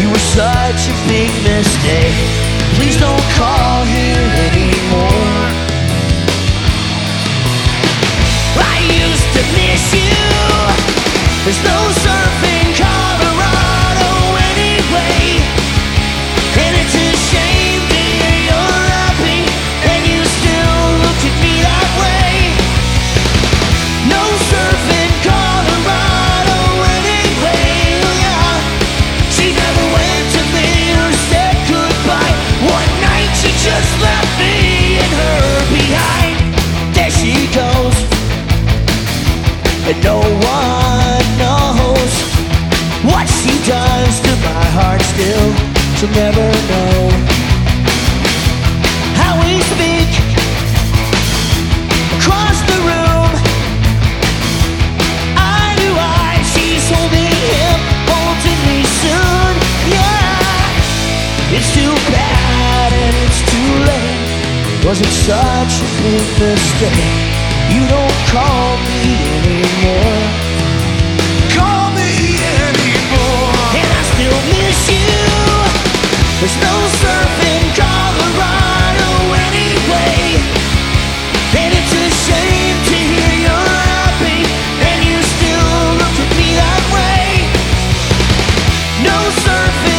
were such a big mistake. Please don't call here anymore. I used to miss you. There's no surf in Colorado anyway, and it's a shame to hear you're happy and you still looked at me that way. No surf in Colorado anyway, yeah. She never went to me or said goodbye. One night she just left me and her behind. There she goes, and no one knows what she does to my heart still. She'll never know how we speak across the room, eye to eye. She's holding him, holding me soon. Yeah, it's too bad and it's too late. Was it such a big mistake? You don't call me anymore. Call me anymore. And I still miss you. There's no surf in Colorado anyway, and it's a shame to hear you're happy and you still look at me that way. No surf